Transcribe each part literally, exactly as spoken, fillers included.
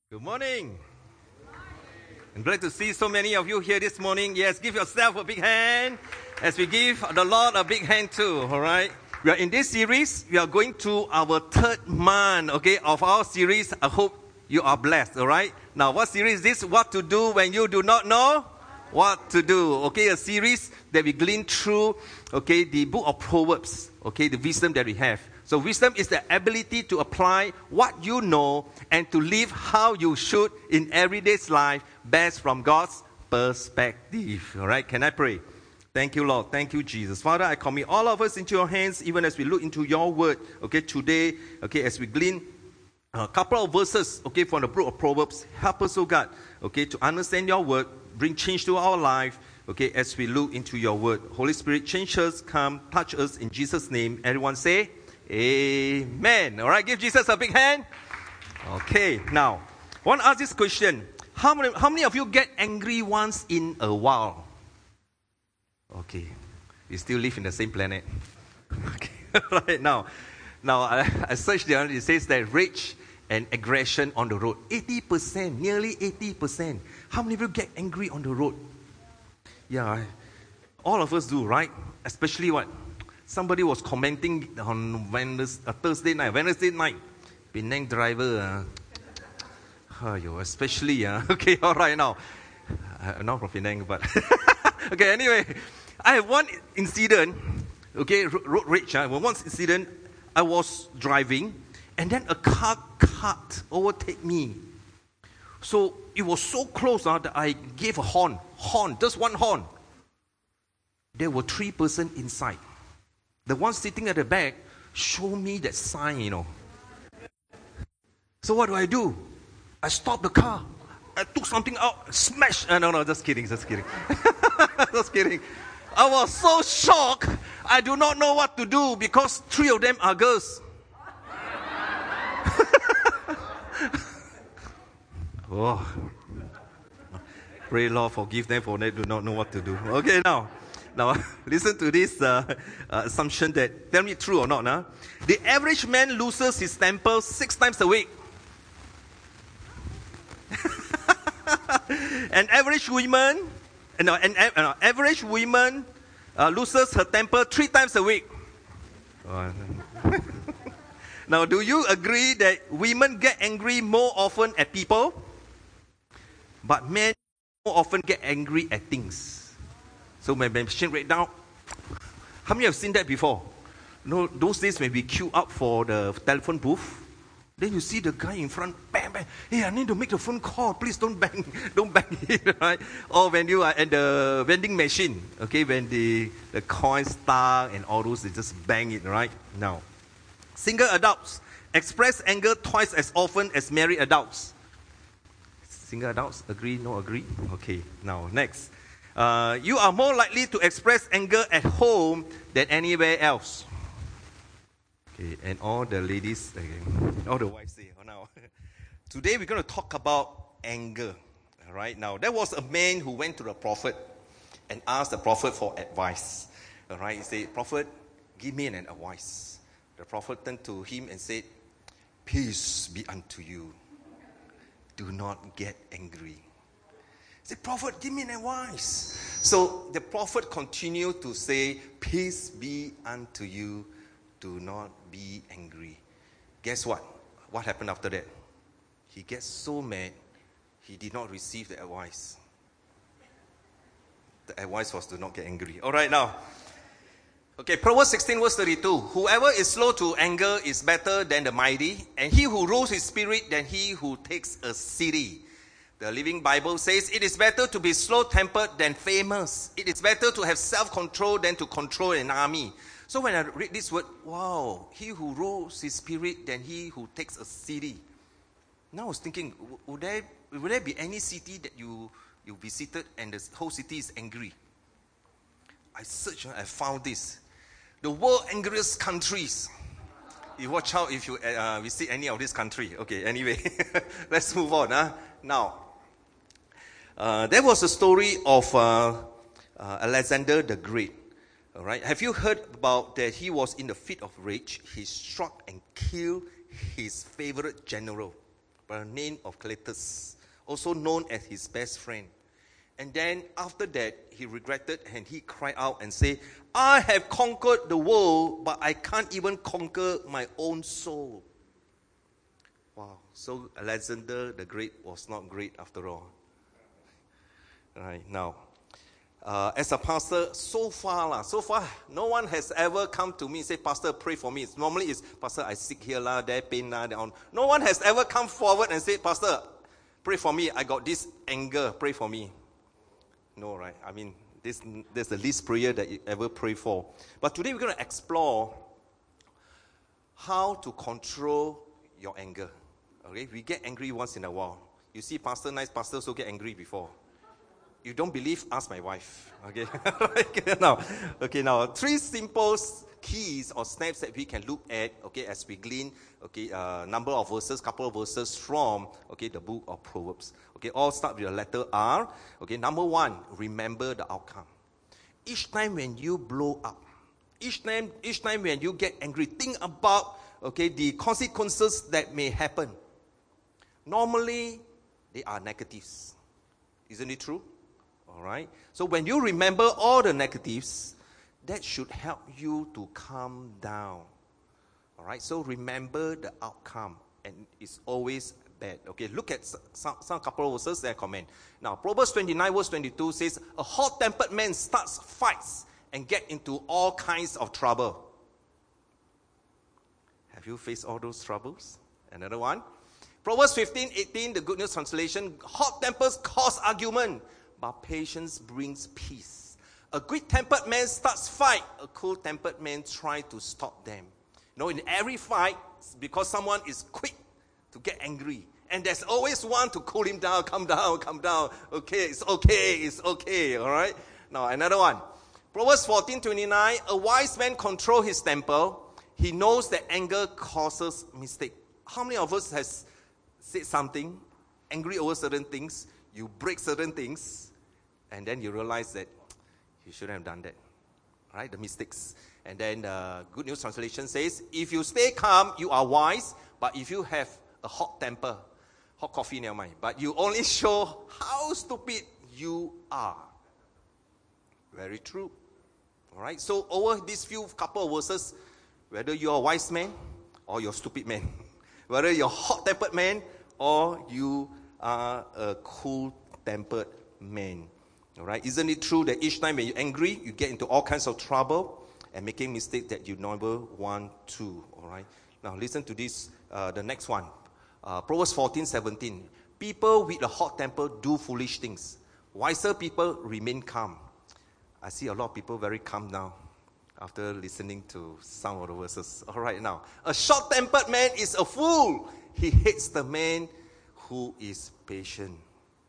Good morning. I'm glad to see so many of you here this morning. Yes, give yourself a big hand as we give the Lord a big hand too, all right? We are in this series. We are going to our third month, okay, of our series. I hope you are blessed, all right? Now, what series is this? What to do when you do not know what to do, okay? A series that we glean through, okay, the book of Proverbs, okay, the wisdom that we have. So wisdom is the ability to apply what you know and to live how you should in everyday's life based from God's perspective. All right, can I pray? Thank you, Lord. Thank you, Jesus. Father, I commit all of us into your hands, even as we look into your word, okay, today, okay, as we glean a couple of verses, okay, from the book of Proverbs. Help us, oh God, okay, to understand your word, bring change to our life, okay, as we look into your word. Holy Spirit, change us, come, touch us in Jesus' name. Everyone say, Amen. All right, give Jesus a big hand. Okay, now, I want to ask this question. How many, how many of you get angry once in a while? Okay, we still live in the same planet. Okay, right now, now I, I searched the other, it says that rage and aggression on the road. eighty percent, nearly eighty percent. How many of you get angry on the road? Yeah, all of us do, right? Especially what? Somebody was commenting on Wednesday, uh, Thursday night, Wednesday night. Penang driver, uh, oh, especially, uh, okay, all right now. Uh, not from Penang, but okay, anyway. I have one incident, okay, road rage. Uh, one incident, I was driving, and then a car cut, overtake me. So it was so close uh, that I gave a horn, horn, just one horn. There were three persons inside. The one sitting at the back showed me that sign, you know. So what do I do? I stopped the car. I took something out, smashed. Uh, no, no, just kidding, just kidding. Just kidding. I was so shocked. I do not know what to do because three of them are girls. Oh. Pray, Lord, forgive them for they do not know what to do. Okay, now. Now, listen to this uh, uh, assumption that, tell me true or not. Nah? The average man loses his temper six times a week. An average woman, no, an uh, average woman uh, loses her temper three times a week. Oh, now, do you agree that women get angry more often at people, but men more often get angry at things? So my machine right now, how many have seen that before? You know, those days when we queue up for the telephone booth, then you see the guy in front, bang, bang. Hey, I need to make the phone call. Please don't bang, don't bang it, right? Or when you are at the vending machine, okay, when the, the coins stuck and all those, they just bang it, right? Now, single adults express anger twice as often as married adults. Single adults, agree, no agree? Okay, now, next. Uh, you are more likely to express anger at home than anywhere else. Okay, and all the ladies, okay, all the wives say, oh now. Today we're going to talk about anger. All right, now there was a man who went to the prophet and asked the prophet for advice. All right, he said, Prophet, give me an advice. The prophet turned to him and said, peace be unto you. Do not get angry. He said, Prophet, give me an advice. So the prophet continued to say, peace be unto you. Do not be angry. Guess what? What happened after that? He gets so mad, he did not receive the advice. The advice was to not get angry. All right, now. Okay, Proverbs sixteen verse thirty-two. Whoever is slow to anger is better than the mighty, and he who rules his spirit than he who takes a city. The Living Bible says, it is better to be slow-tempered than famous. It is better to have self-control than to control an army. So when I read this word, wow, he who rules his spirit than he who takes a city. Now I was thinking, would there, would there be any city that you, you visited and the whole city is angry? I searched and I found this. The world angriest countries. You watch out if you uh, visit any of this country. Okay, anyway, let's move on. Huh? Now, uh, there was a story of uh, uh, Alexander the Great. All right, have you heard about that? He was in a fit of rage. He struck and killed his favorite general. by the name of Cletus, also known as his best friend. And then after that, he regretted and he cried out and said, I have conquered the world, but I can't even conquer my own soul. Wow, so Alexander the Great was not great after all. Right, now, uh, as a pastor, so far, la, so far, no one has ever come to me and say, Pastor, pray for me. It's, normally it's, Pastor, I sick here, la, there, pain, la, there. No one has ever come forward and said, Pastor, pray for me. I got this anger, pray for me. No, right? I mean, this there's the least prayer that you ever pray for. But today we're going to explore how to control your anger. Okay, we get angry once in a while. You see, pastor, nice pastors also get angry before. You don't believe? Ask my wife. Okay, okay now, okay now, three simple keys or steps that we can look at. Okay, as we glean, okay, uh, number of verses, couple of verses from okay the book of Proverbs. Okay, all start with the letter R. Okay, number one, remember the outcome. Each time when you blow up, each time, each time when you get angry, think about okay the consequences that may happen. Normally, they are negatives. Isn't it true? All right. So when you remember all the negatives, that should help you to calm down. All right. So remember the outcome, and it's always bad. Okay. Look at some, some couple of verses that I comment. Now, Proverbs twenty-nine verse twenty-two says, "A hot-tempered man starts fights and get into all kinds of trouble." Have you faced all those troubles? Another one. Proverbs fifteen eighteen, the Good News Translation, hot tempers cause argument, but patience brings peace. A quick-tempered man starts fight. A cool-tempered man tries to stop them. You know, in every fight, because someone is quick to get angry, and there's always one to cool him down, calm down, calm down. Okay, it's okay, it's okay, all right? Now, another one. Proverbs fourteen twenty-nine, a wise man controls his temper. He knows that anger causes mistake. How many of us has said something, angry over certain things, you break certain things, and then you realize that you shouldn't have done that, right? The mistakes. And then the Good News Translation says, if you stay calm, you are wise, but if you have a hot temper, hot coffee, never mind, but you only show how stupid you are. Very true. All right, so over these few couple of verses, whether you're a wise man or you're a stupid man, whether you're a hot-tempered man or you are a cool-tempered man. All right? Isn't it true that each time when you're angry, you get into all kinds of trouble and making mistakes that you never want to? All right? Now, listen to this, uh, the next one. Uh, Proverbs fourteen seventeen. People with a hot temper do foolish things. Wiser people remain calm. I see a lot of people very calm now after listening to some of the verses. All right, now. A short-tempered man is a fool. He hates the man who is patient.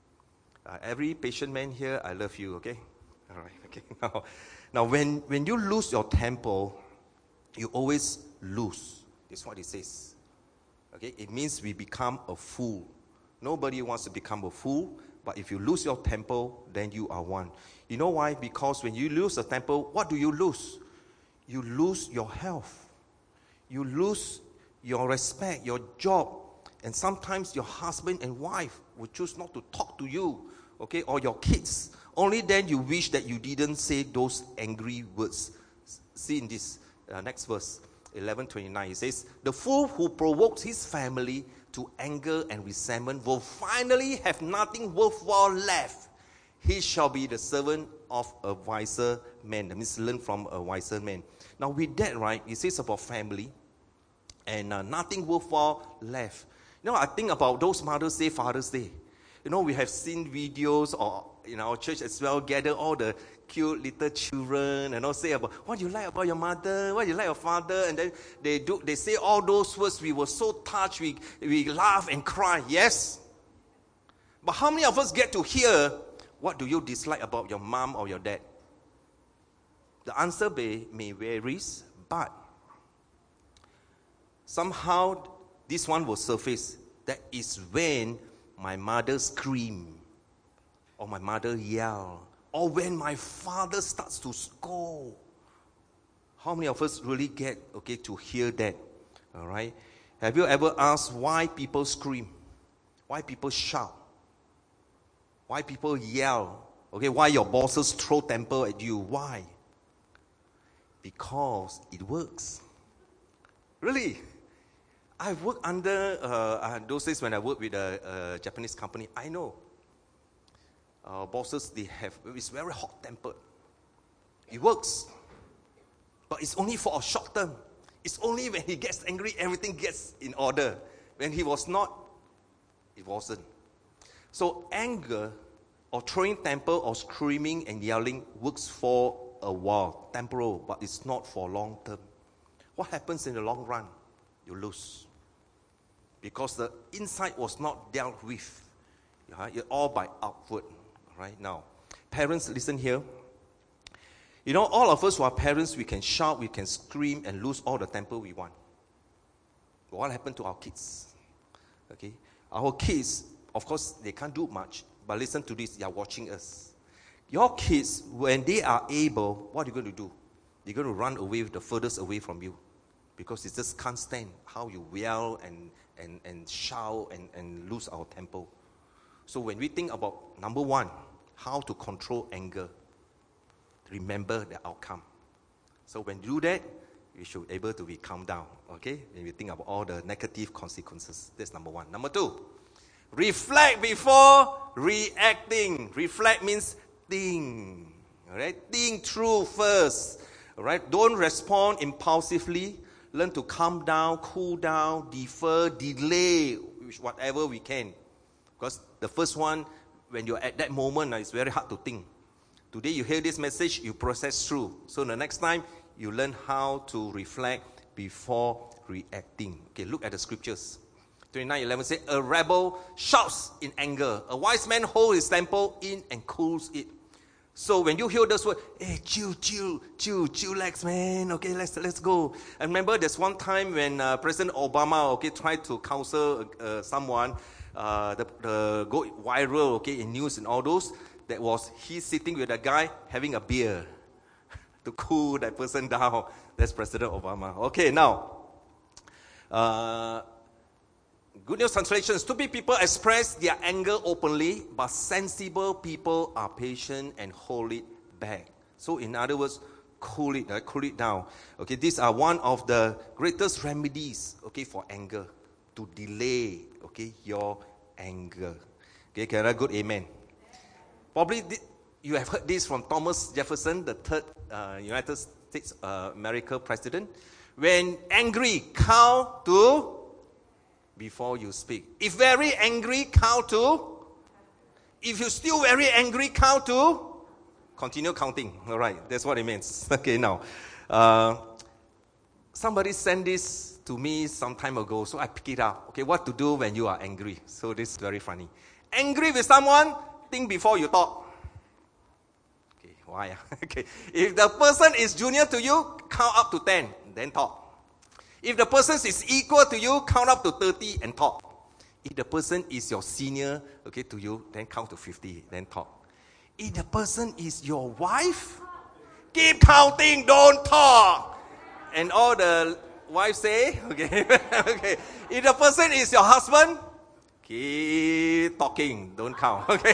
Uh, every patient man here, I love you, okay? All right, okay. Now, now when, when you lose your temper, you always lose. That's what it says. Okay, it means we become a fool. Nobody wants to become a fool, but if you lose your temper, then you are one. You know why? Because when you lose a temper, what do you lose? You lose your health. You lose your respect, your job. And sometimes your husband and wife will choose not to talk to you, okay, or your kids. Only then you wish that you didn't say those angry words. See in this uh, next verse, eleven twenty-nine, it says, the fool who provokes his family to anger and resentment will finally have nothing worthwhile left. He shall be the servant of a wiser man. That means learn from a wiser man. Now with that, right, it says about family and uh, nothing worthwhile left. You know, I think about those Mother's Day, Father's Day. You know, we have seen videos or in our church as well, gather all the cute little children and all say about what you like about your mother, what you like your father, and then they do they say all those words. We were so touched, we, we laugh and cry, yes? But how many of us get to hear what do you dislike about your mom or your dad? The answer may, may vary, but somehow this one will surface. That is when my mother scream, or my mother yell, or when my father starts to scold. How many of us really get, okay, to hear that? All right? Have you ever asked why people scream? Why people shout? Why people yell? Okay, why your bosses throw temper at you? Why? Because it works. Really? I've worked under, uh, those days when I worked with a, a Japanese company, I know. Our bosses, they have, it's very hot-tempered. It works. But it's only for a short term. It's only when he gets angry, everything gets in order. When he was not, it wasn't. So anger or throwing temper or screaming and yelling works for a while, temporal, but it's not for long term. What happens in the long run? You lose. Because the inside was not dealt with. Yeah, you're all by outward. Right now, parents, listen here. You know, all of us who are parents, we can shout, we can scream, and lose all the temper we want. But what happened to our kids? Okay, our kids, of course, they can't do much. But listen to this, they are watching us. Your kids, when they are able, what are you going to do? They're going to run away, the furthest away from you. Because they just can't stand how you yell and, and, and shout and, and lose our temper. So when we think about, number one, how to control anger, remember the outcome. So when you do that, you should be able to be calm down, okay? When you think about all the negative consequences. That's number one. Number two, reflect before reacting. Reflect means think, all right? Think through first, all right? Don't respond impulsively. Learn to calm down, cool down, defer, delay, whatever we can. Because the first one, when you're at that moment, it's very hard to think. Today you hear this message, you process through. So the next time, you learn how to reflect before reacting. Okay, look at the scriptures. twenty-nine eleven says, a rebel shouts in anger. A wise man holds his temper in and cools it. So when you hear those words, hey, chill, chill, chill, chillax, man. Okay, let's let's go. And remember, there's one time when uh, President Obama, okay, tried to counsel uh, someone, uh, the, the go viral, okay, in news and all those. That was he sitting with a guy having a beer to cool that person down. That's President Obama. Okay, now, uh, Good News Translation, stupid people express their anger openly, but sensible people are patient and hold it back. So in other words, cool it, uh, cool it down. Okay, these are one of the greatest remedies, okay, for anger, to delay, okay, your anger. Okay, can I good amen? Probably th- you have heard this from Thomas Jefferson, the third uh, United States uh, American president. When angry, count to before you speak. If very angry, count to. If you're still very angry, count to. Continue counting. All right, that's what it means. Okay, now. Uh, somebody sent this to me some time ago, so I pick it up. Okay, what to do when you are angry. So this is very funny. Angry with someone, think before you talk. Okay, why? Okay, if the person is junior to you, count up to ten, then talk. If the person is equal to you, count up to thirty and talk. If the person is your senior, okay, to you, then count to fifty, then talk. If the person is your wife, keep counting, don't talk. And all the wives say, okay, okay. If the person is your husband, keep talking, don't count, okay.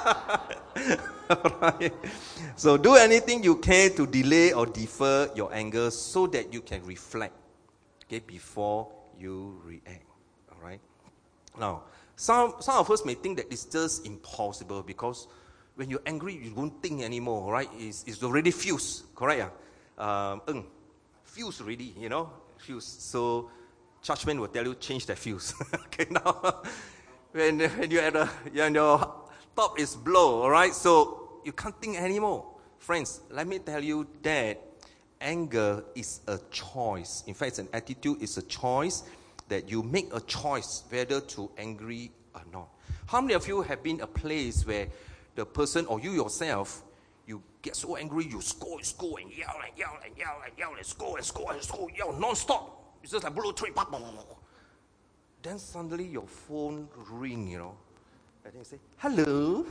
Right. So do anything you can to delay or defer your anger so that you can reflect. Okay, before you react, all right? Now, some some of us may think that it's just impossible because when you're angry, you don't think anymore, right? It's, it's already fused, correct? Um, um, fused already, you know, fused. So, judgment will tell you, change that fuse. Okay, now, when, when you're at a, when your top is blow, all right? So, you can't think anymore. Friends, let me tell you that anger is a choice. In fact, it's an attitude, it's a choice that you make a choice whether to angry or not. How many of you have been a place where the person or you yourself, you get so angry, you scold, scold, and yell, and yell, and yell, and yell, and scold, and scold, and scold, yell, non-stop. It's just like blue tree. Then suddenly your phone ring, you know, and then you say, hello.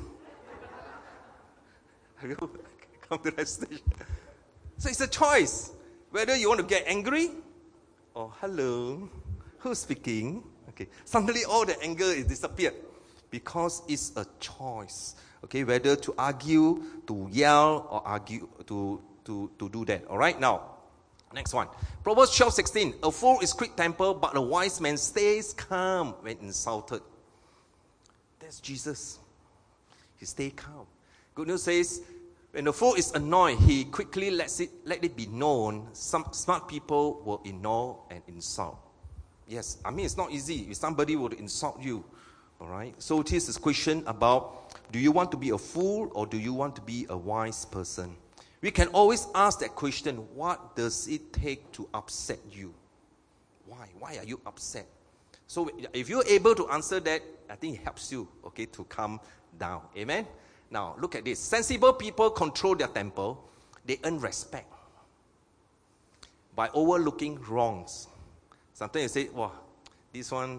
Hello. Come to that station. So it's a choice, whether you want to get angry or hello, who's speaking? Okay, suddenly all the anger is disappeared. Because it's a choice, okay, whether to argue, to yell, or argue, to, to, to do that. All right, now, next one. Proverbs twelve sixteen. A fool is quick-tempered, but a wise man stays calm when insulted. That's Jesus. He stays calm. Good news says, when the fool is annoyed, he quickly lets it, let it be known. Some smart people will ignore and insult. Yes, I mean, it's not easy if somebody would insult you. All right? So this is a question about, do you want to be a fool or do you want to be a wise person? We can always ask that question, what does it take to upset you? Why? Why are you upset? So if you're able to answer that, I think it helps you, okay, to calm down. Amen? Now, look at this. Sensible people control their temper. They earn respect by overlooking wrongs. Sometimes you say, wow, this one,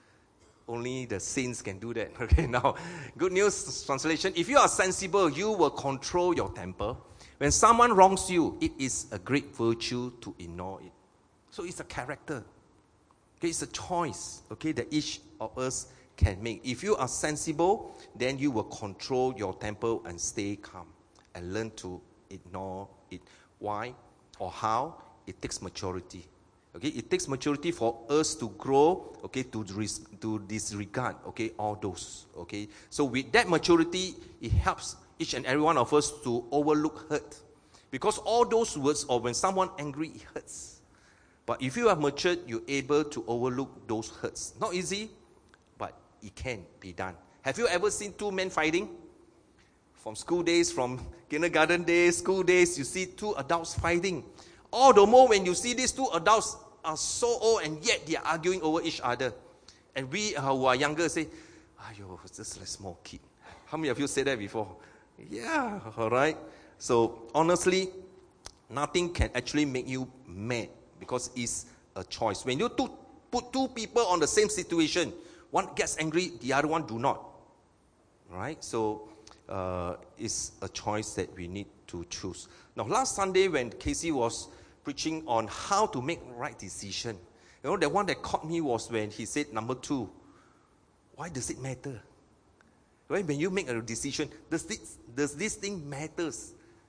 only the saints can do that. Okay, now, good news translation. If you are sensible, you will control your temper. When someone wrongs you, it is a great virtue to ignore it. So it's a character. Okay, it's a choice, okay, that each of us can make. If you are sensible, then you will control your temper and stay calm and learn to ignore it. Why or how? It takes maturity. Okay, it takes maturity for us to grow, okay, to, ris- to disregard, okay, all those, okay. So with that maturity, it helps each and every one of us to overlook hurt. Because all those words, or when someone angry, it hurts. But if you are matured, you're able to overlook those hurts. Not easy, but it can be done. Have you ever seen two men fighting? From school days, from kindergarten days, school days, you see two adults fighting. All the more when you see these two adults are so old and yet they are arguing over each other. And we uh, who are younger say, "Ayo, it's just a small kid." How many of you said that before? Yeah, all right. So honestly, nothing can actually make you mad because it's a choice. When you two, put two people on the same situation, one gets angry, the other one do not. All right. So uh, it's a choice that we need to choose. Now, last Sunday when Casey was preaching on how to make right decision, you know, the one that caught me was when he said, number two, why does it matter? Right? When you make a decision, does this, does this thing matters?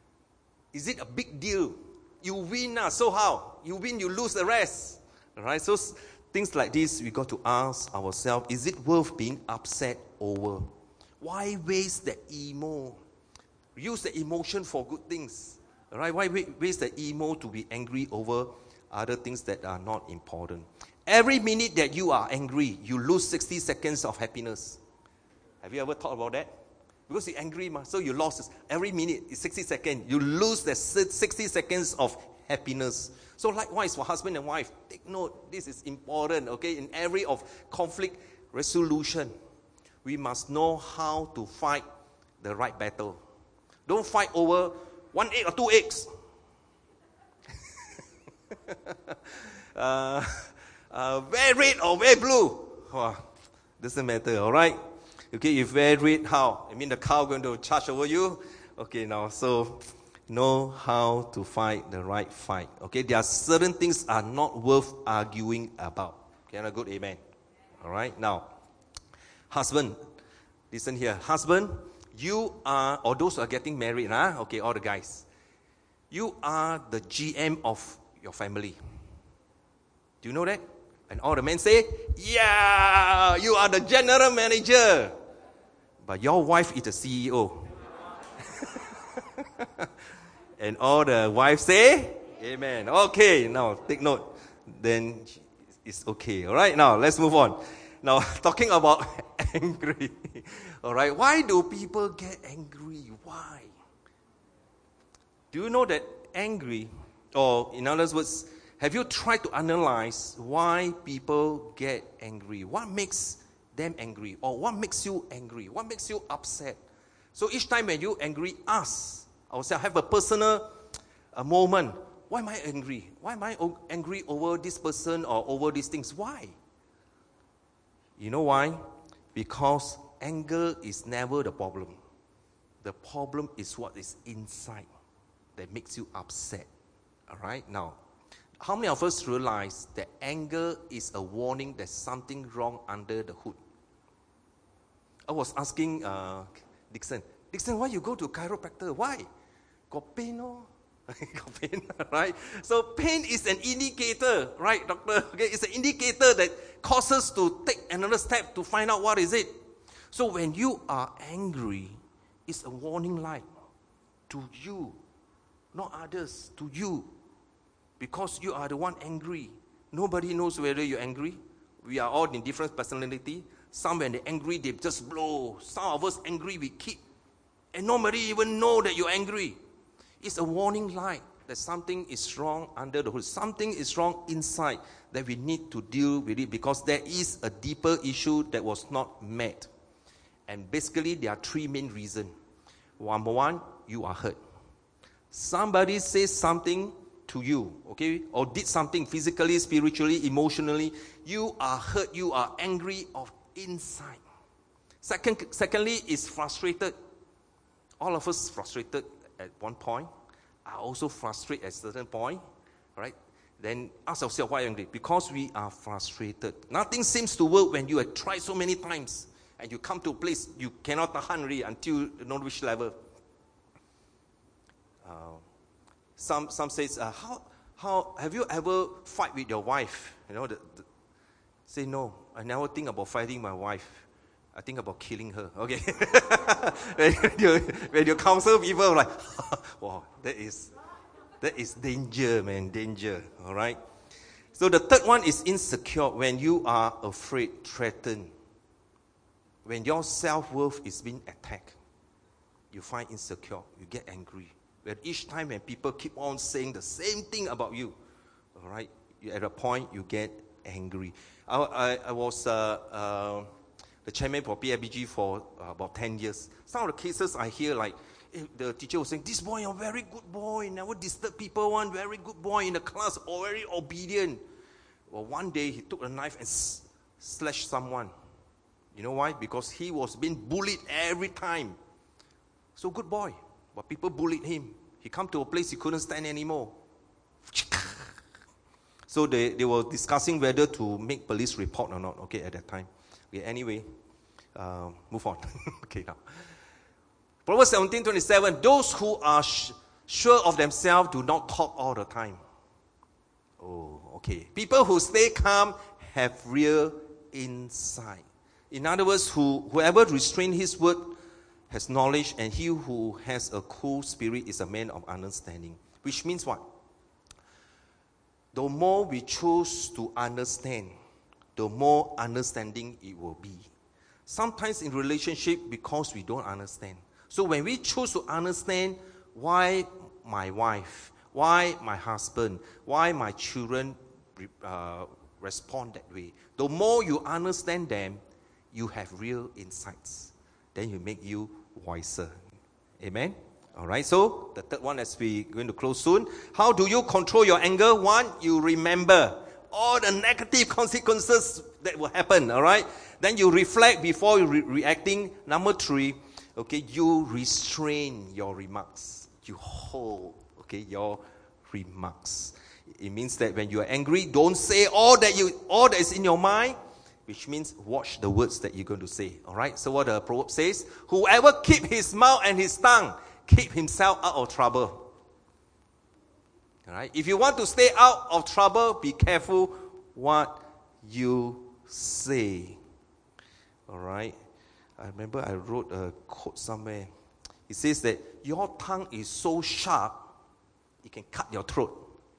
Is it a big deal? You win, uh, so how? You win, you lose the rest. All right? So things like this, we got to ask ourselves, is it worth being upset over? Why waste the emo? Use the emotion for good things. All right? Why waste the emo to be angry over other things that are not important? Every minute that you are angry, you lose sixty seconds of happiness. Have you ever thought about that? Because you're angry, so you lost every minute, it's sixty seconds. You lose the sixty seconds of happiness. So likewise for husband and wife, take note, this is important, okay? In every of conflict resolution, we must know how to fight the right battle. Don't fight over one egg or two eggs. uh, uh, very red or very blue. Oh, doesn't matter, all right? Okay, if very red, how? I mean, the cow going to charge over you? Okay, now, so know how to fight the right fight. Okay, there are certain things are not worth arguing about. Can I good amen? All right, now, husband, listen here. Husband, you are, or those who are getting married, huh? Okay, all the guys. You are the G M of your family. Do you know that? And all the men say, yeah, you are the general manager. But your wife is the C E O. And all the wives say, amen. Okay, now take note. Then it's okay. All right, now let's move on. Now, talking about angry. All right, why do people get angry? Why? Do you know that angry, or in other words, have you tried to analyze why people get angry? What makes them angry? Or what makes you angry? What makes you upset? So each time when you angry, ask ourselves, have a personal a moment. Why am I angry? Why am I angry over this person or over these things? Why? You know why? Because anger is never the problem. The problem is what is inside that makes you upset. All right? Now, how many of us realize that anger is a warning there's something wrong under the hood? I was asking uh, Dixon, Dixon, why you go to chiropractor? Why? Got pain, no? Got pain, right? So pain is an indicator, right, doctor? Okay, it's an indicator that causes to take another step to find out what is it. So when you are angry, it's a warning light to you, not others, to you. Because you are the one angry. Nobody knows whether you're angry. We are all in different personality. Some when they're angry, they just blow. Some of us angry, we keep. And nobody even know that you're angry. It's a warning light that something is wrong under the hood. Something is wrong inside that we need to deal with it because there is a deeper issue that was not met. And basically, there are three main reasons. Number one, you are hurt. Somebody says something to you, okay, or did something physically, spiritually, emotionally. You are hurt, you are angry of inside. Second, secondly, is frustrated. All of us frustrated at one point. Are also frustrated at a certain point, right? Then ask yourself, why are you angry? Because we are frustrated. Nothing seems to work when you have tried so many times and you come to a place you cannot tahan really until you know which level. Uh, some some says, uh, how how have you ever fight with your wife? You know, the, the, say no. I never think about fighting my wife. I think about killing her. Okay. when, you, when you counsel people, like, wow, that is that is danger, man, danger. All right. So the third one is insecure. When you are afraid, threatened, when your self-worth is being attacked, you find insecure. You get angry. But each time when people keep on saying the same thing about you, all right, you, at a point you get angry. I, I, I was uh, uh, the chairman for P I B G for uh, about ten years. Some of the cases I hear, like, the teacher was saying, this boy, a very good boy, never disturb people, one very good boy in the class, or very obedient. Well, one day he took a knife and s- slashed someone. You know why? Because he was being bullied every time. So good boy, but people bullied him. He come to a place he couldn't stand anymore. So they, they were discussing whether to make police report or not, okay, at that time. Okay, anyway, uh, move on. Okay, now. Proverbs seventeen twenty-seven, those who are sh- sure of themselves do not talk all the time. Oh, okay. People who stay calm have real insight. In other words, who, whoever restrains his word has knowledge, and he who has a cool spirit is a man of understanding. Which means what? The more we choose to understand, the more understanding it will be. Sometimes in relationship, because we don't understand. So when we choose to understand why my wife, why my husband, why my children uh, respond that way, the more you understand them, you have real insights. Then you make you wiser. Amen? All right, so the third one as we're going to close soon. How do you control your anger? One, you remember all the negative consequences that will happen, all right? Then you reflect before you re- reacting. Number three, okay, you restrain your remarks. You hold, okay, your remarks. It means that when you are angry, don't say all that you all that is in your mind, which means watch the words that you're going to say, all right? So what the proverb says, whoever keep his mouth and his tongue, keep himself out of trouble. All right? If you want to stay out of trouble, be careful what you say. All right? I remember I wrote a quote somewhere. It says that your tongue is so sharp, it can cut your throat.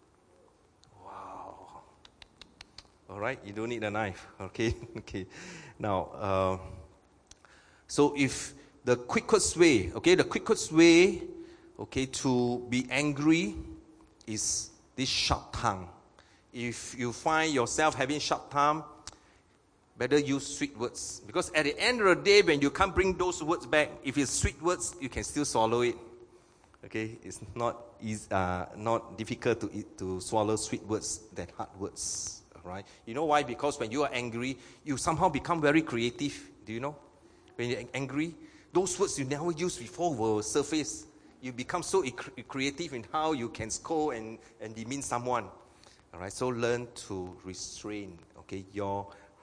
Wow. All right? You don't need a knife. Okay? Okay. Now, uh, so if the quickest way, okay, the quickest way, okay, to be angry is this sharp tongue. If you find yourself having sharp tongue, better use sweet words. Because at the end of the day, when you can't bring those words back, if it's sweet words, you can still swallow it. Okay, it's not easy, uh, not difficult to eat, to swallow sweet words than hard words. All right. You know why? Because when you are angry, you somehow become very creative. Do you know? When you're angry, those words you never used before will surface. You become so e- creative in how you can scold and, and demean someone. All right, so learn to restrain, okay, your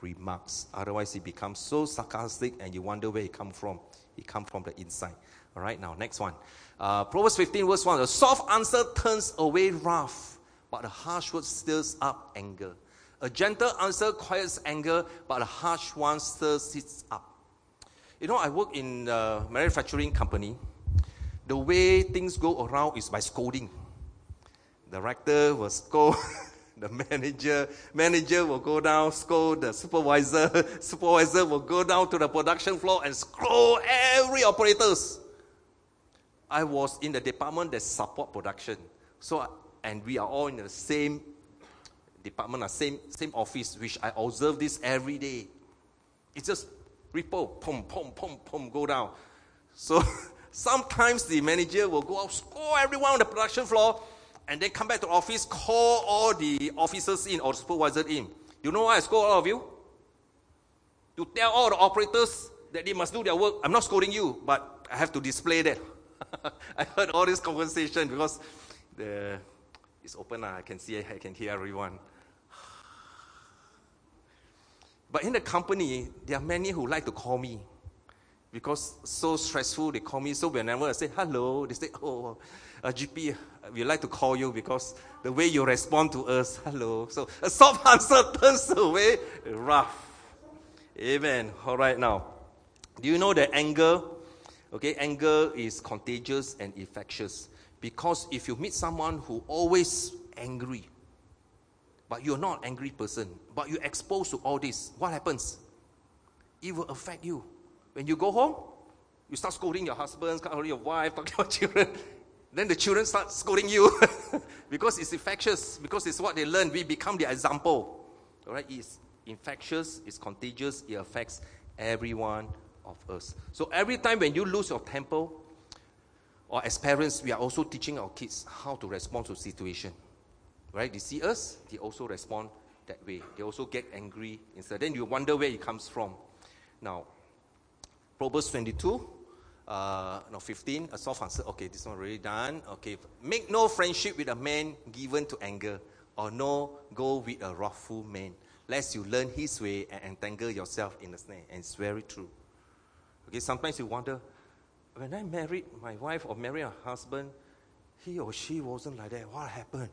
remarks. Otherwise, it becomes so sarcastic and you wonder where it comes from. It comes from the inside. All right, now, next one. Uh, Proverbs fifteen, verse one. A soft answer turns away wrath, but a harsh word stirs up anger. A gentle answer quiets anger, but a harsh one stirs it up. You know, I work in a manufacturing company. The way things go around is by scolding. The director will scold the manager. Manager will go down, scold the supervisor. Supervisor will go down to the production floor and scold every operators. I was in the department that support production. So, and we are all in the same department, same, same office, which I observe this every day. It's just ripple, pum, pum, pum, pum, go down. So sometimes the manager will go out, scold everyone on the production floor, and then come back to office, call all the officers in or supervisors in. You know why I scold all of you? To tell all the operators that they must do their work. I'm not scolding you, but I have to display that. I heard all this conversation because the it's open. I can see, I can hear everyone. But in the company, there are many who like to call me because so stressful, they call me. So whenever I say hello, they say, oh, uh, G P, we like to call you because the way you respond to us, hello. So a soft answer turns away rough. Amen. All right, now, do you know that anger, okay, anger is contagious and infectious? Because if you meet someone who always angry, but you're not an angry person, but you're exposed to all this, what happens? It will affect you. When you go home, you start scolding your husband, scolding your wife, talking about children. Then the children start scolding you because it's infectious, because it's what they learn. We become the example. All right? It's infectious, it's contagious, it affects every one of us. So every time when you lose your temper, or as parents, we are also teaching our kids how to respond to situation. Right? They see us, they also respond that way. They also get angry instead. Then you wonder where it comes from. Now, Proverbs twenty-two, uh, no, fifteen, a soft answer. Okay, this one already done. Okay, make no friendship with a man given to anger, or no go with a wrathful man, lest you learn his way and entangle yourself in the snare. And it's very true. Okay, sometimes you wonder, when I married my wife or married a husband, he or she wasn't like that. What happened?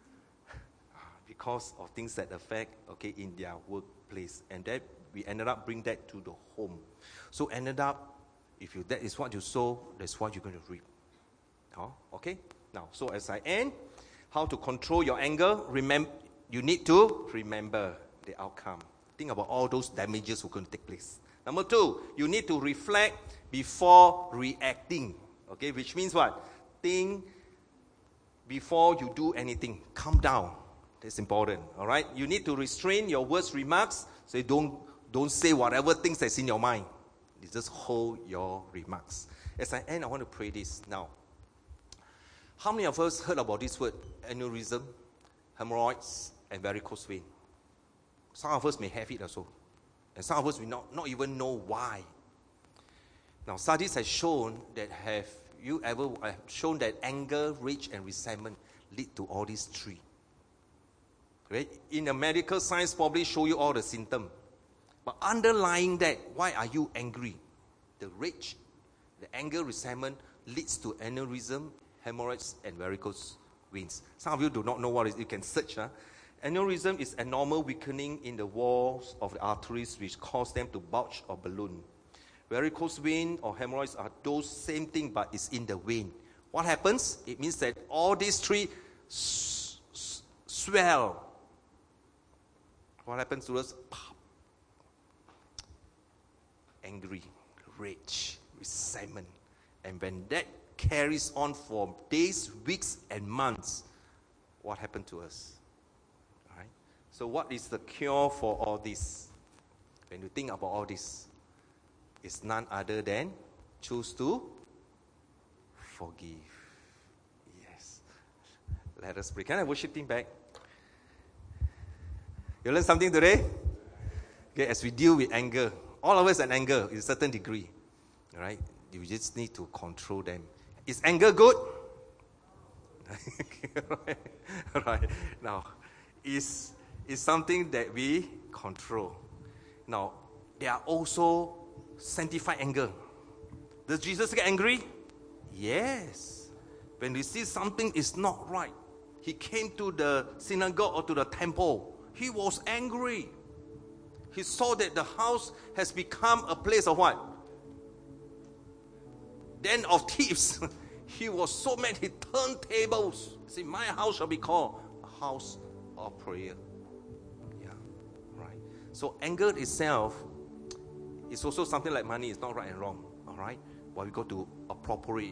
Because of things that affect, okay, in their workplace. And that we ended up bring that to the home. So ended up, if you that is what you sow, that's what you're going to reap. Oh, okay? Now, so as I end, how to control your anger, remember, you need to remember the outcome. Think about all those damages who can take place. Number two, you need to reflect before reacting. Okay, which means what? Think before you do anything. Calm down. That's important. All right? You need to restrain your words, remarks. So don't, don't say whatever things that's in your mind. You just hold your remarks. As I end, I want to pray this now. How many of us heard about this word? Aneurysm, hemorrhoids, and varicose vein. Some of us may have it also. And some of us will not, not even know why. Now, studies have shown that have you ever have shown that anger, rage, and resentment lead to all these three. Right? In the medical science, probably show you all the symptoms. But underlying that, why are you angry? The rage, the anger, resentment leads to aneurysm, hemorrhoids, and varicose veins. Some of you do not know what it is. You can search. Huh? Aneurysm is abnormal weakening in the walls of the arteries which cause them to bulge or balloon. Varicose vein or hemorrhoids are those same thing, but it's in the vein. What happens? It means that all these three s- s- swell. What happens to us? Angry, rage, resentment. And when that carries on for days, weeks, and months, what happened to us? All right? So what is the cure for all this? When you think about all this, it's none other than choose to forgive. Yes. Let us pray. Can I worship team back? You learned something today? Okay, as we deal with anger, all of us have anger in a certain degree. All right? You just need to control them. Is anger good? right. right. Now, is is something that we control. Now, there are also sanctified anger. Does Jesus get angry? Yes. When he sees something is not right, he came to the synagogue or to the temple. He was angry. He saw that the house has become a place of what? Den of thieves. He was so mad, he turned tables. See, my house shall be called a house of prayer. Yeah, right. So anger itself is also something like money. It's not right and wrong. All right. But we got to appropriate.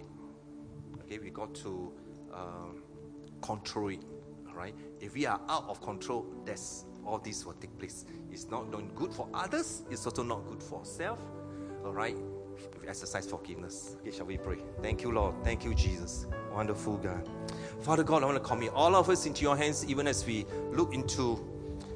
Okay, we got to um, control it. All right. If we are out of control, that's all this will take place. It's not doing good for others. It's also not good for self. All right. We exercise forgiveness. Okay, shall we pray? Thank you, Lord. Thank you, Jesus. Wonderful God. Father God, I want to commit all of us into your hands, even as we look into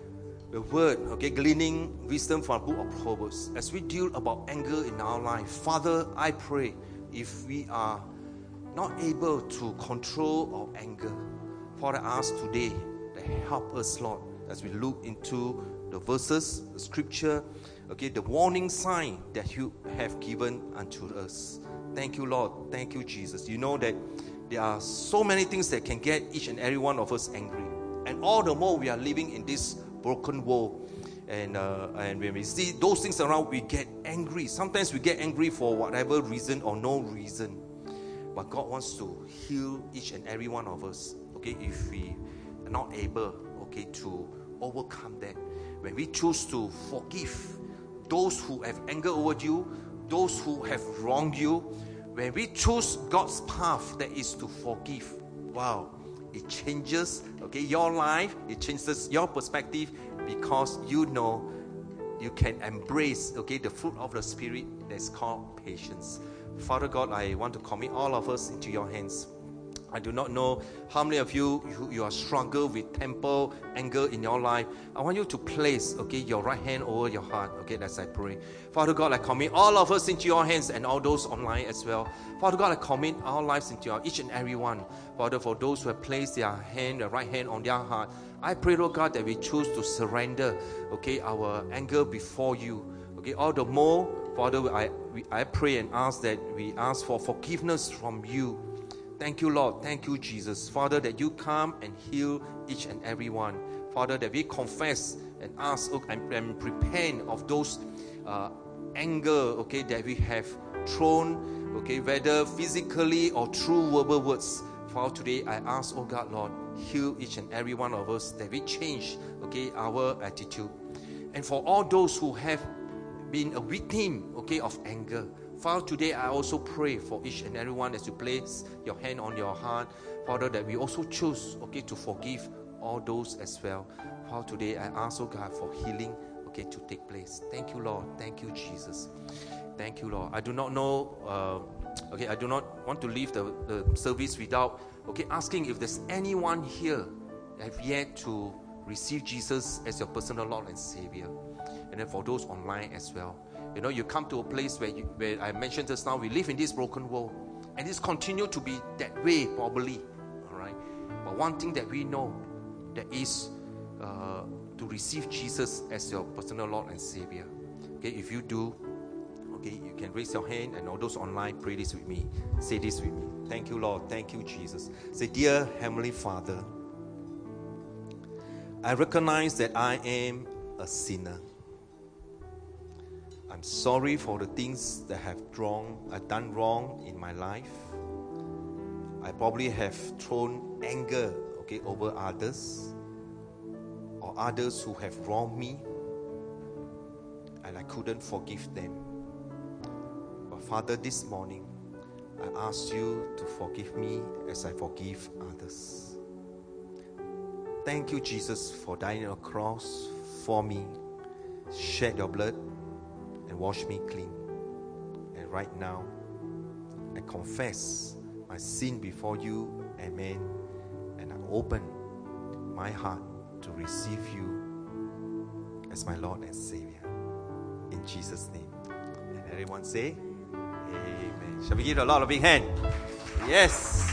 the word, okay, gleaning wisdom from the book of Proverbs. As we deal about anger in our life, Father, I pray if we are not able to control our anger, Father, I ask today to help us, Lord, as we look into the verses, the scripture, okay, the warning sign that you have given unto us. Thank you, Lord. Thank you, Jesus. You know that there are so many things that can get each and every one of us angry. And all the more we are living in this broken world. And, uh, and when we see those things around, we get angry. Sometimes we get angry for whatever reason or no reason. But God wants to heal each and every one of us. Okay, if we are not able, okay, to overcome that. When we choose to forgive those who have anger over you, those who have wronged you, when we choose God's path that is to forgive, wow, it changes, okay, your life, it changes your perspective, because you know you can embrace, okay, the fruit of the Spirit that's called patience. Father God, I want to commit all of us into your hands. I do not know how many of you, you, you are struggling with temper, anger in your life. I want you to place, okay, your right hand over your heart, okay, as I pray. Father God, I commit all of us into your hands and all those online as well. Father God, I commit our lives into your, each and every one. Father, for those who have placed their hand, their right hand on their heart, I pray, Lord God, that we choose to surrender, okay, our anger before you. Okay, all the more, Father, I, we, I pray and ask that we ask for forgiveness from you. Thank you, Lord. Thank you, Jesus. Father, that you come and heal each and every one. Father, that we confess and ask and, and repent of those uh, anger, okay, that we have thrown, okay, whether physically or through verbal words. Father, today I ask, oh God, Lord, heal each and every one of us, that we change, okay, our attitude. And for all those who have been a victim, okay, of anger, Father, today I also pray for each and every one as you place your hand on your heart, Father, that we also choose, okay, to forgive all those as well. Father, today I ask, oh God, for healing, okay, to take place. Thank you, Lord. Thank you, Jesus. Thank you, Lord. I do not know, uh, okay, I do not want to leave the, the service without, okay, asking if there's anyone here that have yet to receive Jesus as your personal Lord and Savior. And then for those online as well. You know, you come to a place where, you, where I mentioned just now, we live in this broken world. And it's continued to be that way, probably. All right. But one thing that we know, that is uh, to receive Jesus as your personal Lord and Savior. Okay, if you do, okay, you can raise your hand, and all those online, pray this with me. Say this with me. Thank you, Lord. Thank you, Jesus. Say, dear Heavenly Father, I recognize that I am a sinner. I'm sorry for the things that have wrong, I've done wrong in my life. I probably have thrown anger, okay, over others, or others who have wronged me, and I couldn't forgive them. But Father, this morning, I ask you to forgive me as I forgive others. Thank you, Jesus, for dying on the cross for me. Shed your blood and wash me clean. And right now, I confess my sin before you, amen. And I open my heart to receive you as my Lord and Savior. In Jesus' name. And everyone say, amen. Shall we give the Lord a big hand? Yes.